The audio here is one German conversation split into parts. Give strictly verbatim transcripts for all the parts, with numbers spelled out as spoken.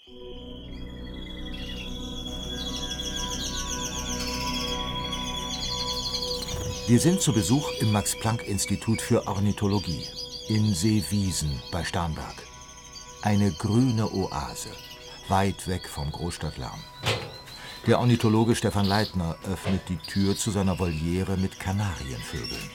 Wir sind zu Besuch im Max-Planck-Institut für Ornithologie in Seewiesen bei Starnberg. Eine grüne Oase, weit weg vom Großstadtlärm. Der Ornithologe Stefan Leithner öffnet die Tür zu seiner Voliere mit Kanarienvögeln.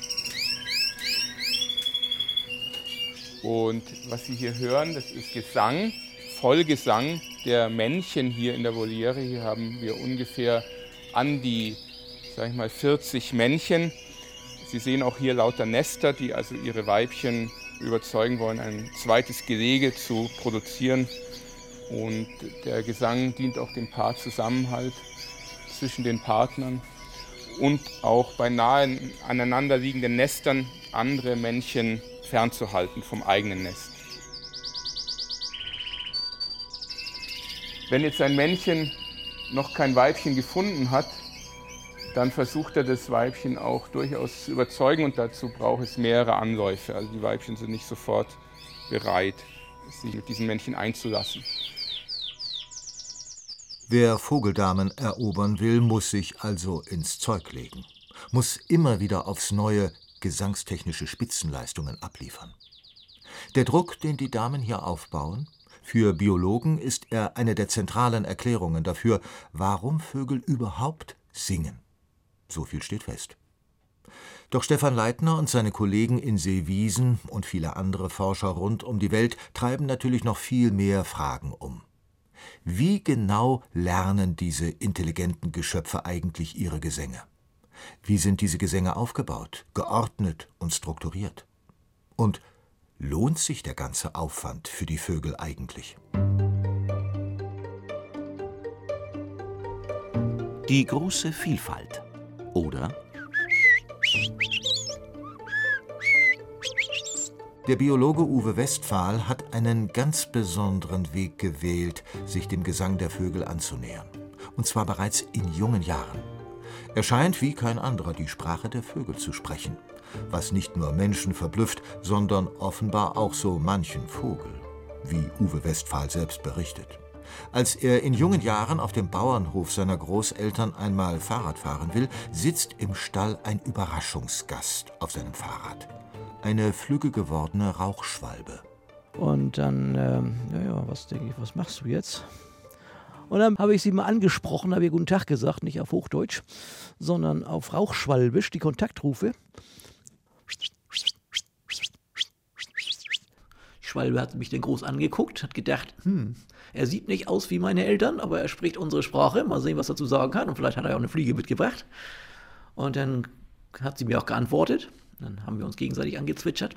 Und was Sie hier hören, das ist Gesang, Vollgesang der Männchen hier in der Voliere. Hier haben wir ungefähr an die, sag ich mal, vierzig Männchen. Sie sehen auch hier lauter Nester, die also ihre Weibchen überzeugen wollen, ein zweites Gelege zu produzieren. Und der Gesang dient auch dem Paarzusammenhalt zwischen den Partnern und auch bei nahe aneinanderliegenden Nestern andere Männchen fernzuhalten vom eigenen Nest. Wenn jetzt ein Männchen noch kein Weibchen gefunden hat, dann versucht er das Weibchen auch durchaus zu überzeugen und dazu braucht es mehrere Anläufe. Also die Weibchen sind nicht sofort bereit, sich mit diesen Männchen einzulassen. Wer Vogeldamen erobern will, muss sich also ins Zeug legen, muss immer wieder aufs Neue gesangstechnische Spitzenleistungen abliefern. Der Druck, den die Damen hier aufbauen, für Biologen ist er eine der zentralen Erklärungen dafür, warum Vögel überhaupt singen. So viel steht fest. Doch Stefan Leithner und seine Kollegen in Seewiesen und viele andere Forscher rund um die Welt treiben natürlich noch viel mehr Fragen um. Wie genau lernen diese intelligenten Geschöpfe eigentlich ihre Gesänge? Wie sind diese Gesänge aufgebaut, geordnet und strukturiert? Und lohnt sich der ganze Aufwand für die Vögel eigentlich? Die große Vielfalt. Oder der Biologe Uwe Westphal hat einen ganz besonderen Weg gewählt, sich dem Gesang der Vögel anzunähern. Und zwar bereits in jungen Jahren. Er scheint wie kein anderer die Sprache der Vögel zu sprechen, was nicht nur Menschen verblüfft, sondern offenbar auch so manchen Vogel, wie Uwe Westphal selbst berichtet. Als er in jungen Jahren auf dem Bauernhof seiner Großeltern einmal Fahrrad fahren will, sitzt im Stall ein Überraschungsgast auf seinem Fahrrad. Eine flügge gewordene Rauchschwalbe. Und dann, ähm, ja, ja, was denke ich, was machst du jetzt? Und dann habe ich sie mal angesprochen, habe ihr guten Tag gesagt, nicht auf Hochdeutsch, sondern auf Rauchschwalbisch, die Kontaktrufe. Die Schwalbe hat mich dann groß angeguckt, hat gedacht, hm, er sieht nicht aus wie meine Eltern, aber er spricht unsere Sprache, mal sehen, was er zu sagen kann. Und vielleicht hat er ja auch eine Fliege mitgebracht. Und dann hat sie mir auch geantwortet. Dann haben wir uns gegenseitig angezwitschert.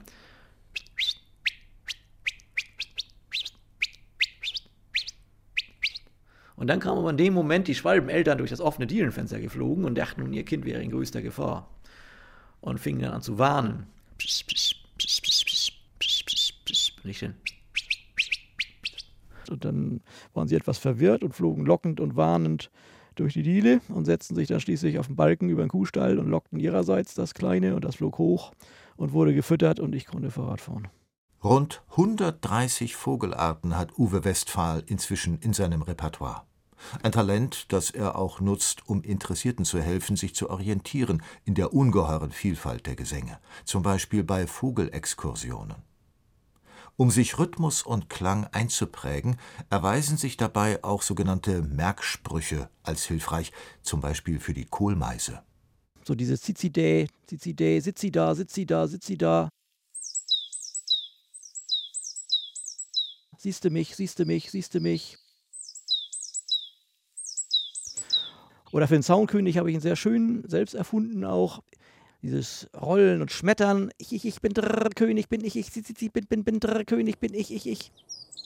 Und dann kamen aber in dem Moment die Schwalbeneltern durch das offene Dielenfenster geflogen und dachten nun, ihr Kind wäre in größter Gefahr. Und fingen dann an zu warnen. Und ich dann. Und dann waren sie etwas verwirrt und flogen lockend und warnend durch die Diele und setzten sich dann schließlich auf den Balken über den Kuhstall und lockten ihrerseits das Kleine und das flog hoch und wurde gefüttert und ich konnte Fahrrad fahren. Rund hundertdreißig Vogelarten hat Uwe Westphal inzwischen in seinem Repertoire. Ein Talent, das er auch nutzt, um Interessierten zu helfen, sich zu orientieren in der ungeheuren Vielfalt der Gesänge, zum Beispiel bei Vogelexkursionen. Um sich Rhythmus und Klang einzuprägen, erweisen sich dabei auch sogenannte Merksprüche als hilfreich, zum Beispiel für die Kohlmeise. So dieses Zizidä, Zizidä, sitzi da, sitzi da, sitzi da. Siehste mich, siehste mich, siehste mich. Oder für den Soundkönig habe ich einen sehr schönen, selbst erfunden auch. Dieses Rollen und Schmettern. Ich, ich, ich bin drrr, König, bin ich, ich, ich, ich bin, bin, bin drrr, König, bin ich, ich, ich.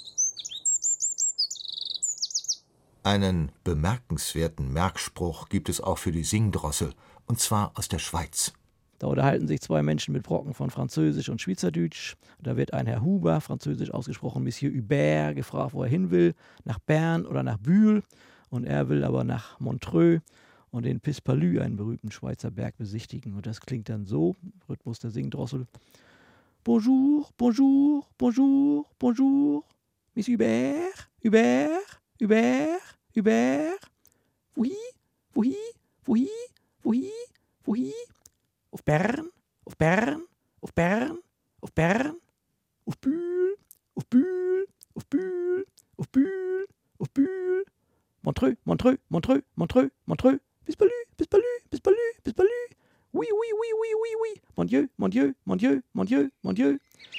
Einen bemerkenswerten Merkspruch gibt es auch für die Singdrossel, und zwar aus der Schweiz. Da unterhalten sich zwei Menschen mit Brocken von Französisch und Schweizerdeutsch. Da wird ein Herr Huber, französisch ausgesprochen Monsieur Hubert, gefragt, wo er hin will, nach Bern oder nach Bühl. Und er will aber nach Montreux und den Pispalus, einen berühmten Schweizer Berg, besichtigen. Und das klingt dann so, Rhythmus der Singdrossel. Bonjour, bonjour, bonjour, bonjour. Monsieur Hubert, Hubert, Hubert, Hubert. Wohi, wohi, wohi, wohi, wohi. Auf Bern, auf Bern, auf Bern, auf Bern, auf Bühl, auf Bühl, auf Bühl, auf Bühl, auf Bühl. Montreux, Montreux, Montreux, Montreux, Montreux. Bis Balü, bis Balü, bis Balü, bis Balü. Oui, oui, oui, oui, oui, oui. Mon Dieu, mon Dieu, mon Dieu, mon Dieu, mon Dieu.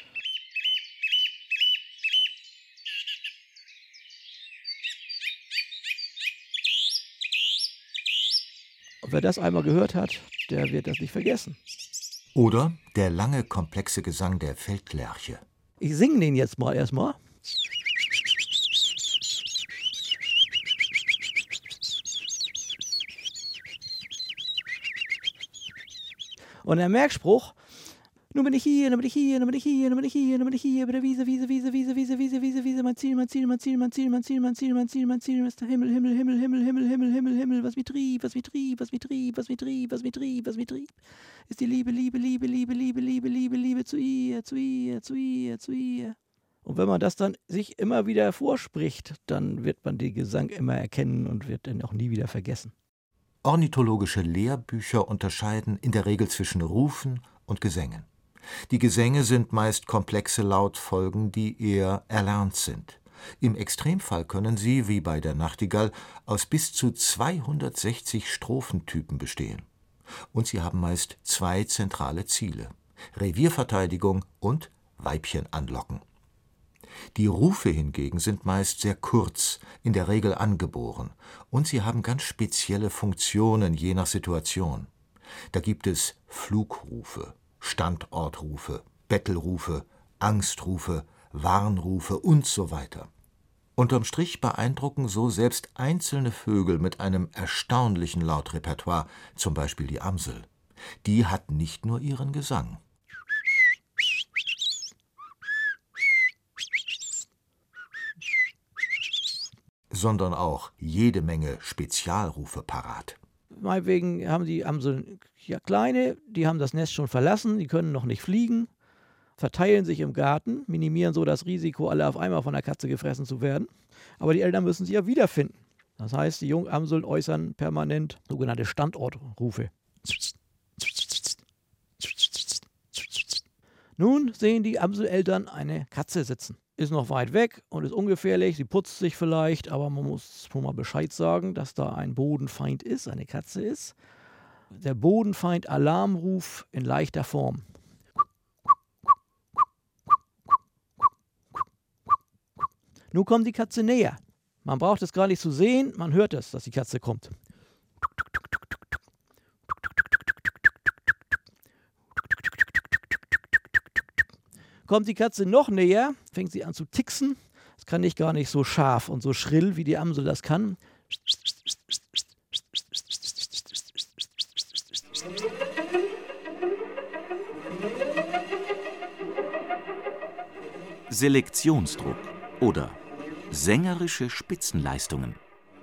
Und wer das einmal gehört hat, der wird das nicht vergessen. Oder der lange, komplexe Gesang der Feldlerche. Ich singe den jetzt mal erstmal. Und der Merkspruch, nun bin ich hier, nun bin ich hier, nun bin ich hier, nun bin ich hier, nun bin ich hier, bei der Wiese, Wiese, Wiese, Wiese, Wiese, Wiese, Wiese, Wiese, mein Ziel, mein Ziel, mein Ziel, mein Ziel, mein Ziel, mein Ziel, mein Ziel, mein Ziel, ist der Himmel, Himmel, Himmel, Himmel, Himmel, Himmel, Himmel, Himmel, was mich trieb, was mich trieb, was mich trieb, was mich trieb, was mich trieb, was mich trieb, ist die Liebe, Liebe, Liebe, Liebe, Liebe, Liebe, Liebe, Liebe zu ihr, zu ihr, zu ihr, zu ihr. Und wenn man das dann sich immer wieder vorspricht, dann wird man den Gesang immer erkennen und wird den auch nie wieder vergessen. Ornithologische Lehrbücher unterscheiden in der Regel zwischen Rufen und Gesängen. Die Gesänge sind meist komplexe Lautfolgen, die eher erlernt sind. Im Extremfall können sie, wie bei der Nachtigall, aus bis zu zweihundertsechzig Strophentypen bestehen. Und sie haben meist zwei zentrale Ziele: Revierverteidigung und Weibchen anlocken. Die Rufe hingegen sind meist sehr kurz, in der Regel angeboren, und sie haben ganz spezielle Funktionen je nach Situation. Da gibt es Flugrufe, Standortrufe, Bettelrufe, Angstrufe, Warnrufe und so weiter. Unterm Strich beeindrucken so selbst einzelne Vögel mit einem erstaunlichen Lautrepertoire, zum Beispiel die Amsel. Die hat nicht nur ihren Gesang. Sondern auch jede Menge Spezialrufe parat. Meinetwegen haben die Amseln ja kleine, die haben das Nest schon verlassen, die können noch nicht fliegen, verteilen sich im Garten, minimieren so das Risiko, alle auf einmal von der Katze gefressen zu werden. Aber die Eltern müssen sie ja wiederfinden. Das heißt, die Jungamseln äußern permanent sogenannte Standortrufe. Nun sehen die Amseleltern eine Katze sitzen. Ist noch weit weg und ist ungefährlich, sie putzt sich vielleicht, aber man muss schon mal Bescheid sagen, dass da ein Bodenfeind ist, eine Katze ist. Der Bodenfeind Alarmruf in leichter Form. Nun kommt die Katze näher. Man braucht es gar nicht zu sehen, man hört es, dass die Katze kommt. Kommt die Katze noch näher, fängt sie an zu ticksen. Das kann ich gar nicht so scharf und so schrill, wie die Amsel das kann. Selektionsdruck oder sängerische Spitzenleistungen.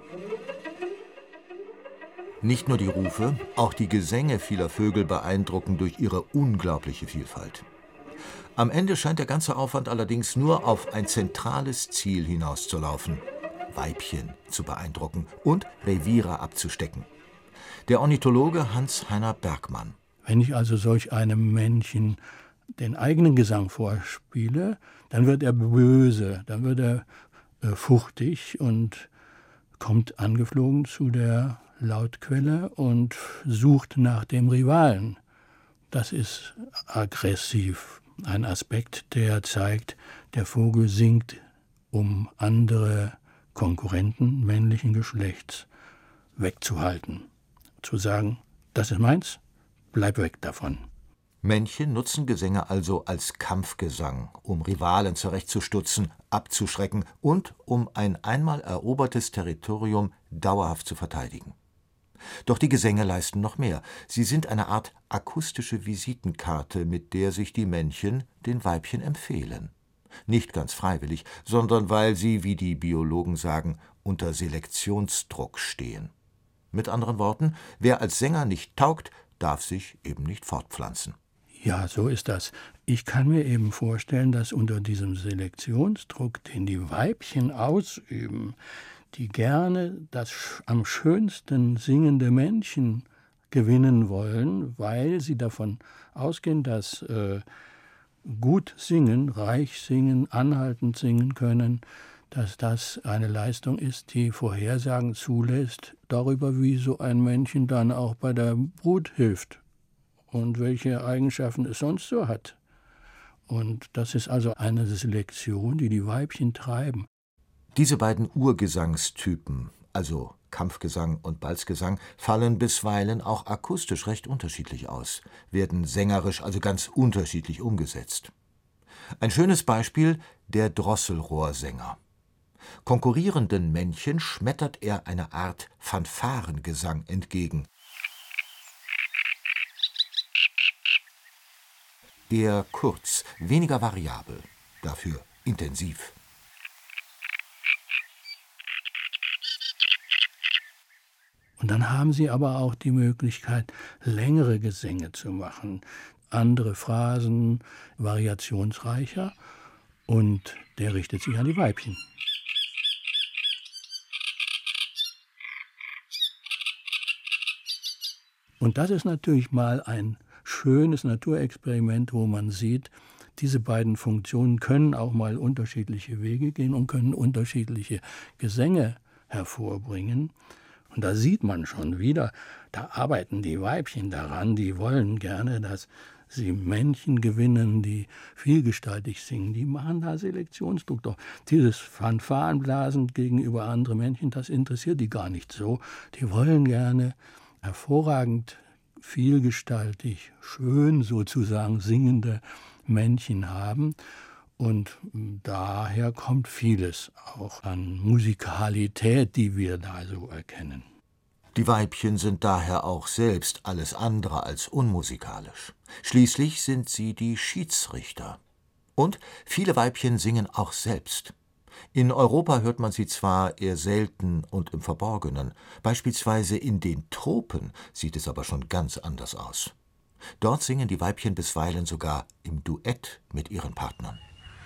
Nicht nur die Rufe, auch die Gesänge vieler Vögel beeindrucken durch ihre unglaubliche Vielfalt. Am Ende scheint der ganze Aufwand allerdings nur auf ein zentrales Ziel hinauszulaufen: Weibchen zu beeindrucken und Reviere abzustecken. Der Ornithologe Hans-Heiner Bergmann. Wenn ich also solch einem Männchen den eigenen Gesang vorspiele, dann wird er böse, dann wird er äh, fuchtig und kommt angeflogen zu der Lautquelle und sucht nach dem Rivalen. Das ist aggressiv. Ein Aspekt, der zeigt, der Vogel singt, um andere Konkurrenten männlichen Geschlechts wegzuhalten. Zu sagen, das ist meins, bleib weg davon. Männchen nutzen Gesänge also als Kampfgesang, um Rivalen zurechtzustutzen, abzuschrecken und um ein einmal erobertes Territorium dauerhaft zu verteidigen. Doch die Gesänge leisten noch mehr. Sie sind eine Art akustische Visitenkarte, mit der sich die Männchen den Weibchen empfehlen. Nicht ganz freiwillig, sondern weil sie, wie die Biologen sagen, unter Selektionsdruck stehen. Mit anderen Worten, wer als Sänger nicht taugt, darf sich eben nicht fortpflanzen. Ja, so ist das. Ich kann mir eben vorstellen, dass unter diesem Selektionsdruck, den die Weibchen ausüben, die gerne das am schönsten singende Männchen gewinnen wollen, weil sie davon ausgehen, dass äh, gut singen, reich singen, anhaltend singen können, dass das eine Leistung ist, die Vorhersagen zulässt darüber, wie so ein Männchen dann auch bei der Brut hilft und welche Eigenschaften es sonst so hat. Und das ist also eine Selektion, die die Weibchen treiben. Diese beiden Urgesangstypen, also Kampfgesang und Balzgesang, fallen bisweilen auch akustisch recht unterschiedlich aus, werden sängerisch also ganz unterschiedlich umgesetzt. Ein schönes Beispiel: der Drosselrohrsänger. Konkurrierenden Männchen schmettert er eine Art Fanfarengesang entgegen. Eher kurz, weniger variabel, dafür intensiv. Und dann haben sie aber auch die Möglichkeit, längere Gesänge zu machen, andere Phrasen, variationsreicher, und der richtet sich an die Weibchen. Und das ist natürlich mal ein schönes Naturexperiment, wo man sieht, diese beiden Funktionen können auch mal unterschiedliche Wege gehen und können unterschiedliche Gesänge hervorbringen. Und da sieht man schon wieder, da arbeiten die Weibchen daran, die wollen gerne, dass sie Männchen gewinnen, die vielgestaltig singen. Die machen da Selektionsdruck. Doch dieses Fanfarenblasen gegenüber anderen Männchen, das interessiert die gar nicht so. Die wollen gerne hervorragend, vielgestaltig, schön sozusagen singende Männchen haben. Und daher kommt vieles auch an Musikalität, die wir da so erkennen. Die Weibchen sind daher auch selbst alles andere als unmusikalisch. Schließlich sind sie die Schiedsrichter. Und viele Weibchen singen auch selbst. In Europa hört man sie zwar eher selten und im Verborgenen, beispielsweise in den Tropen sieht es aber schon ganz anders aus. Dort singen die Weibchen bisweilen sogar im Duett mit ihren Partnern.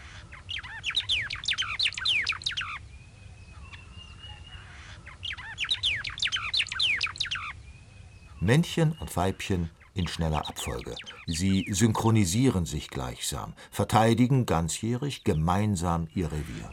Männchen und Weibchen in schneller Abfolge. Sie synchronisieren sich gleichsam, verteidigen ganzjährig gemeinsam ihr Revier.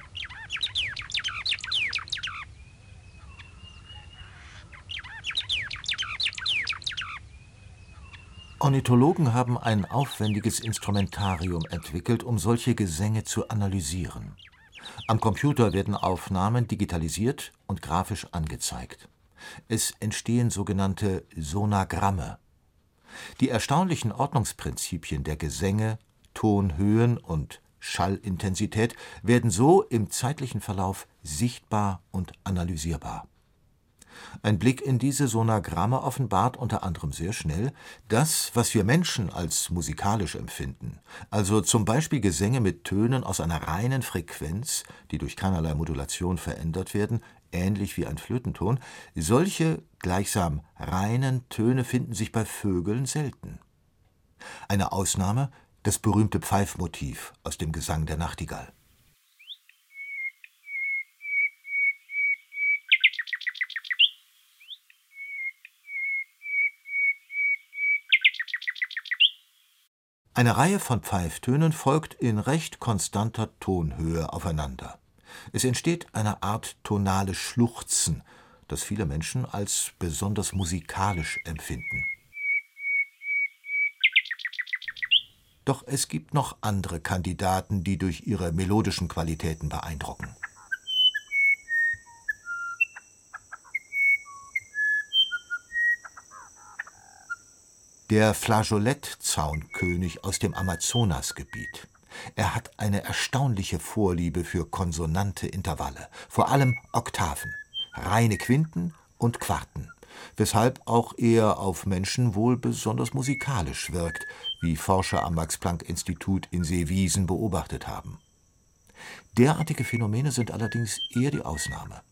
Ornithologen haben ein aufwendiges Instrumentarium entwickelt, um solche Gesänge zu analysieren. Am Computer werden Aufnahmen digitalisiert und grafisch angezeigt. Es entstehen sogenannte Sonagramme. Die erstaunlichen Ordnungsprinzipien der Gesänge, Tonhöhen und Schallintensität werden so im zeitlichen Verlauf sichtbar und analysierbar. Ein Blick in diese Sonagramme offenbart unter anderem sehr schnell, das, was wir Menschen als musikalisch empfinden, also zum Beispiel Gesänge mit Tönen aus einer reinen Frequenz, die durch keinerlei Modulation verändert werden, ähnlich wie ein Flötenton, solche gleichsam reinen Töne finden sich bei Vögeln selten. Eine Ausnahme, das berühmte Pfeifmotiv aus dem Gesang der Nachtigall. Eine Reihe von Pfeiftönen folgt in recht konstanter Tonhöhe aufeinander. Es entsteht eine Art tonales Schluchzen, das viele Menschen als besonders musikalisch empfinden. Doch es gibt noch andere Kandidaten, die durch ihre melodischen Qualitäten beeindrucken. Der Flageolettzaunnkönig aus dem Amazonasgebiet. Er hat eine erstaunliche Vorliebe für konsonante Intervalle, vor allem Oktaven, reine Quinten und Quarten, weshalb auch er auf Menschen wohl besonders musikalisch wirkt, wie Forscher am Max-Planck-Institut in Seewiesen beobachtet haben. Derartige Phänomene sind allerdings eher die Ausnahme.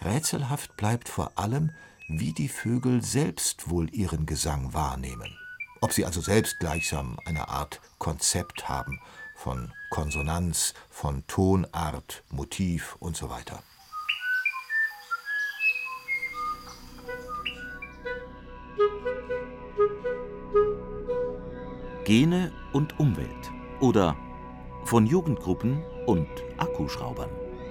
Rätselhaft bleibt vor allem, wie die Vögel selbst wohl ihren Gesang wahrnehmen. ob sie also selbst gleichsam eine Art Konzept haben von Konsonanz, von Tonart, Motiv und so weiter. Gene und Umwelt oder von Jugendgruppen und Akkuschraubern.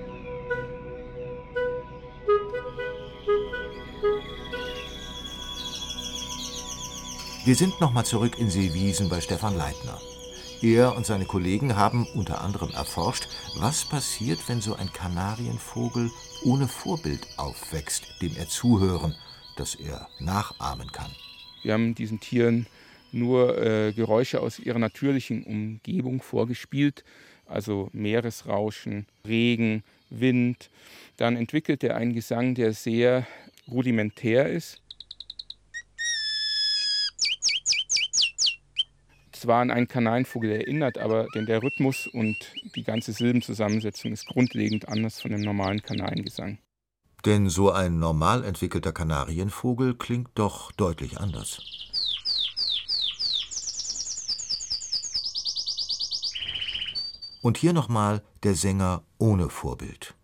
Wir sind nochmal zurück in Seewiesen bei Stefan Leitner. Er und seine Kollegen haben unter anderem erforscht, was passiert, wenn so ein Kanarienvogel ohne Vorbild aufwächst, dem er zuhören, das er nachahmen kann. Wir haben diesen Tieren nur äh, Geräusche aus ihrer natürlichen Umgebung vorgespielt, also Meeresrauschen, Regen, Wind. Dann entwickelt er einen Gesang, der sehr rudimentär ist. Zwar an einen Kanarienvogel erinnert, aber denn der Rhythmus und die ganze Silbenzusammensetzung ist grundlegend anders von dem normalen Kanariengesang. Denn so ein normal entwickelter Kanarienvogel klingt doch deutlich anders. Und hier nochmal der Sänger ohne Vorbild.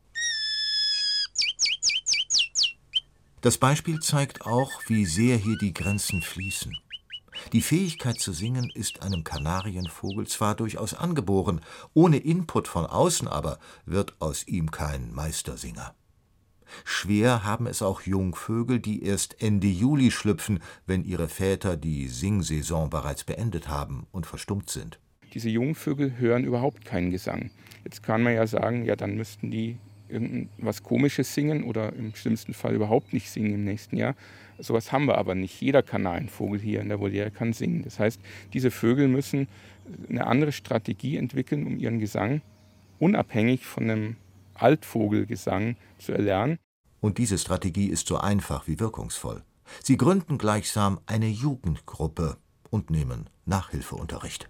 Das Beispiel zeigt auch, wie sehr hier die Grenzen fließen. Die Fähigkeit zu singen ist einem Kanarienvogel zwar durchaus angeboren, ohne Input von außen aber wird aus ihm kein Meistersinger. Schwer haben es auch Jungvögel, die erst Ende Juli schlüpfen, wenn ihre Väter die Singsaison bereits beendet haben und verstummt sind. Diese Jungvögel hören überhaupt keinen Gesang. Jetzt kann man ja sagen, ja, dann müssten die irgendwas Komisches singen oder im schlimmsten Fall überhaupt nicht singen im nächsten Jahr. Sowas haben wir aber nicht. Jeder Kanarienvogel hier in der Voliere kann singen. Das heißt, diese Vögel müssen eine andere Strategie entwickeln, um ihren Gesang unabhängig von einem Altvogelgesang zu erlernen. Und diese Strategie ist so einfach wie wirkungsvoll. Sie gründen gleichsam eine Jugendgruppe und nehmen Nachhilfeunterricht.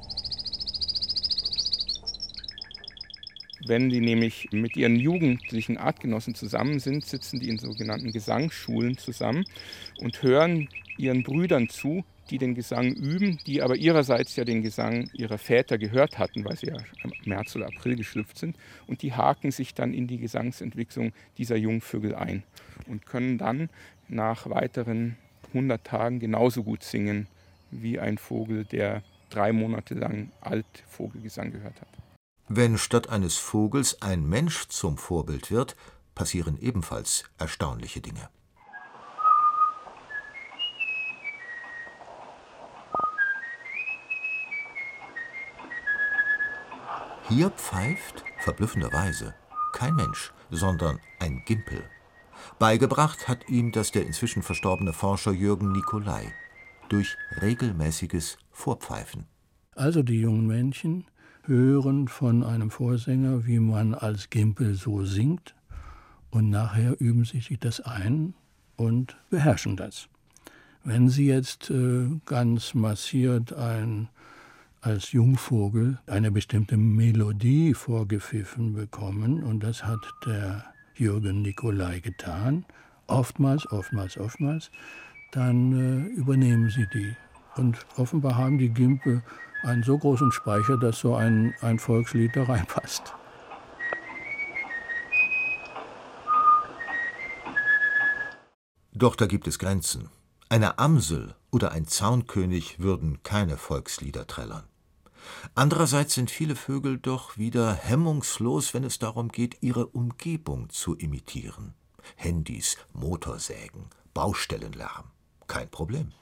Wenn die nämlich mit ihren jugendlichen Artgenossen zusammen sind, sitzen die in sogenannten Gesangsschulen zusammen und hören ihren Brüdern zu, die den Gesang üben, die aber ihrerseits ja den Gesang ihrer Väter gehört hatten, weil sie ja im März oder April geschlüpft sind. Und die haken sich dann in die Gesangsentwicklung dieser Jungvögel ein und können dann nach weiteren hundert Tagen genauso gut singen wie ein Vogel, der drei Monate lang Altvogelgesang gehört hat. Wenn statt eines Vogels ein Mensch zum Vorbild wird, passieren ebenfalls erstaunliche Dinge. Hier pfeift, verblüffenderweise, kein Mensch, sondern ein Gimpel. Beigebracht hat ihm das der inzwischen verstorbene Forscher Jürgen Nicolai durch regelmäßiges Vorpfeifen. Also die jungen Männchen hören von einem Vorsänger, wie man als Gimpel so singt, und nachher üben sie sich das ein und beherrschen das. Wenn sie jetzt äh, ganz massiert ein, als Jungvogel eine bestimmte Melodie vorgepfiffen bekommen, und das hat der Jürgen Nicolai getan, oftmals, oftmals, oftmals, dann äh, übernehmen sie die. Und offenbar haben die Gimpel einen so großen Speicher, dass so ein, ein Volkslied da reinpasst. Doch da gibt es Grenzen. Eine Amsel oder ein Zaunkönig würden keine Volkslieder trällern. Andererseits sind viele Vögel doch wieder hemmungslos, wenn es darum geht, ihre Umgebung zu imitieren. Handys, Motorsägen, Baustellenlärm. Kein Problem.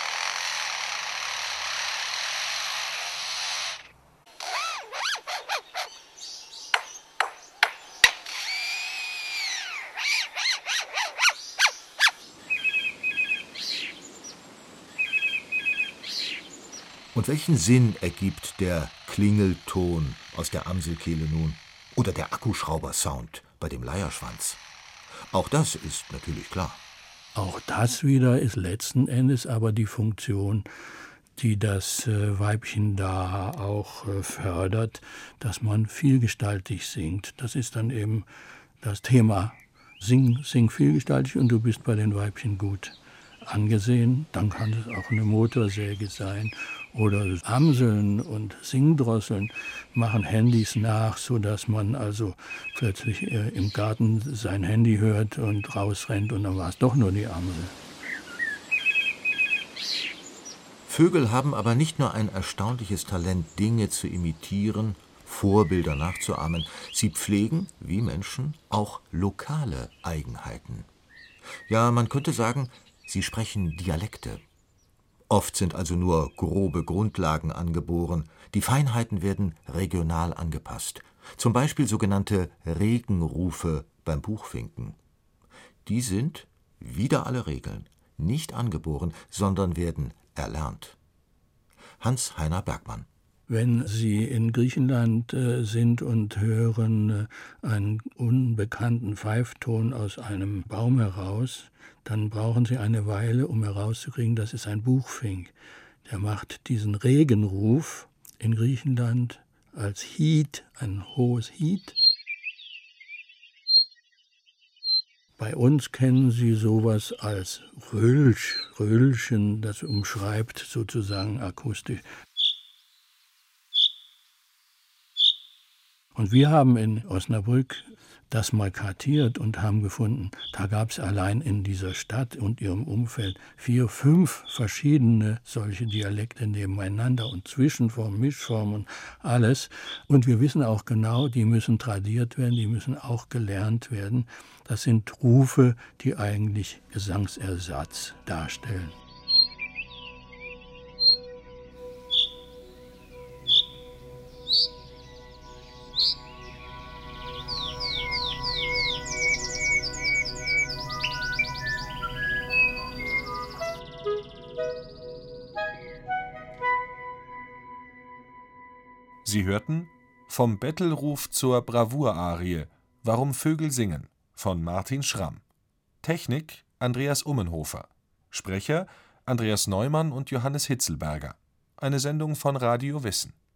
Und welchen Sinn ergibt der Klingelton aus der Amselkehle nun oder der Akkuschrauber-Sound bei dem Leierschwanz? Auch das ist natürlich klar. Auch das wieder ist letzten Endes aber die Funktion, die das äh, Weibchen da auch äh, fördert, dass man vielgestaltig singt. Das ist dann eben das Thema. Sing, sing vielgestaltig und du bist bei den Weibchen gut angesehen. Dann kann es auch eine Motorsäge sein. Oder Amseln und Singdrosseln machen Handys nach, sodass man also plötzlich äh, im Garten sein Handy hört und rausrennt und dann war es doch nur die Amsel. Vögel haben aber nicht nur ein erstaunliches Talent, Dinge zu imitieren, Vorbilder nachzuahmen. Sie pflegen, wie Menschen, auch lokale Eigenheiten. Ja, man könnte sagen, sie sprechen Dialekte. Oft sind also nur grobe Grundlagen angeboren. Die Feinheiten werden regional angepasst. Zum Beispiel sogenannte Regenrufe beim Buchfinken. Die sind, wider alle Regeln, nicht angeboren, sondern werden erlernt. Hans-Heiner Bergmann. Wenn Sie in Griechenland äh, sind und hören äh, einen unbekannten Pfeifton aus einem Baum heraus, dann brauchen Sie eine Weile, um herauszukriegen, das ist ein Buchfink. Der macht diesen Regenruf in Griechenland als Hiet, ein hohes Hiet. Bei uns kennen Sie sowas als Rölsch, Röllchen, das umschreibt sozusagen akustisch. Und wir haben in Osnabrück das mal kartiert und haben gefunden, da gab es allein in dieser Stadt und ihrem Umfeld vier, fünf verschiedene solche Dialekte nebeneinander und Zwischenform, Mischform und alles. Und wir wissen auch genau, die müssen tradiert werden, die müssen auch gelernt werden. Das sind Rufe, die eigentlich Gesangsersatz darstellen. Sie hörten Vom Bettelruf zur Bravour-Arie, Warum Vögel singen von Martin Schramm. Technik Andreas Ummenhofer. Sprecher Andreas Neumann und Johannes Hitzelberger. Eine Sendung von Radio Wissen.